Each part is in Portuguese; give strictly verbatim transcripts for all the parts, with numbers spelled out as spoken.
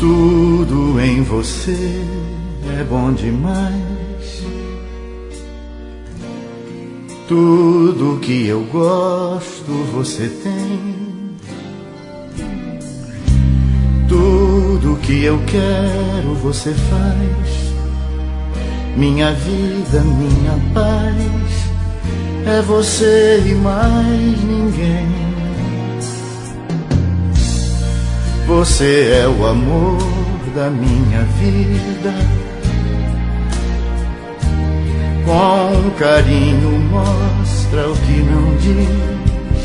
Tudo em você é bom demais. Tudo que eu gosto você tem. Tudo que eu quero você faz. Minha vida, minha paz, é você e mais ninguém. Você é o amor da minha vida. Com carinho mostra o que não diz.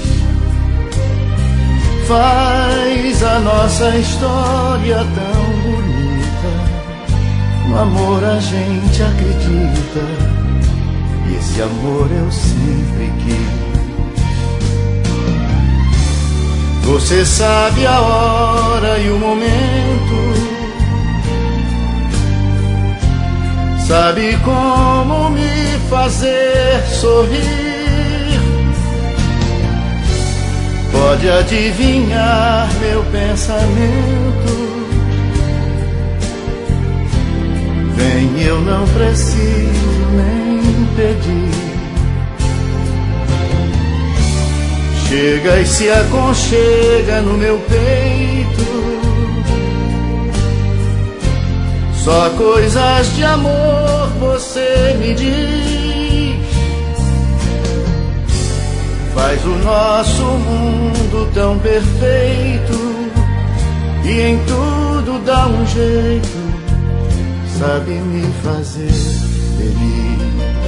Faz a nossa história tão bonita. No amor a gente acredita. E esse amor eu sempre quis. Você sabe a hora e o momento. Sabe como me fazer sorrir. Pode adivinhar meu pensamento. Vem, eu não preciso nem pedir. Chega e se aconchega no meu peito. Só coisas de amor você me diz. Faz o nosso mundo tão perfeito. E em tudo dá um jeito. Sabe me fazer feliz.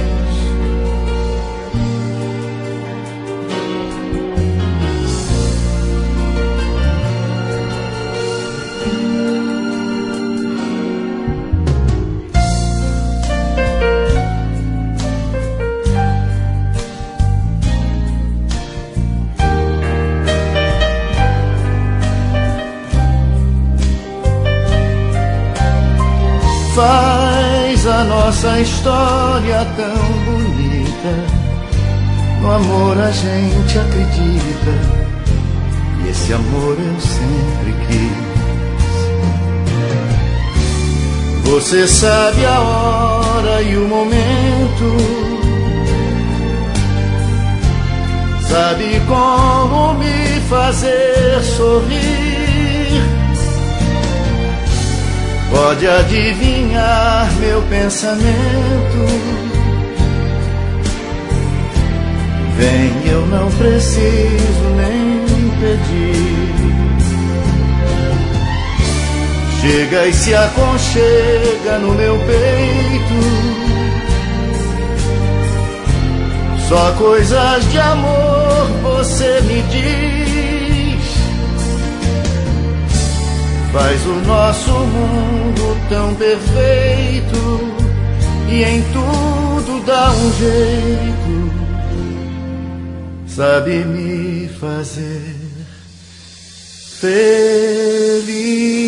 Faz a nossa história tão bonita. No amor a gente acredita. E esse amor eu sempre quis. Você sabe a hora e o momento. Sabe como me fazer sorrir. Pode adivinhar meu pensamento. Vem, eu não preciso nem pedir. Chega e se aconchega no meu peito. Só coisas de amor você me diz. Faz o nosso mundo tão perfeito. E em tudo dá um jeito. Sabe me fazer feliz.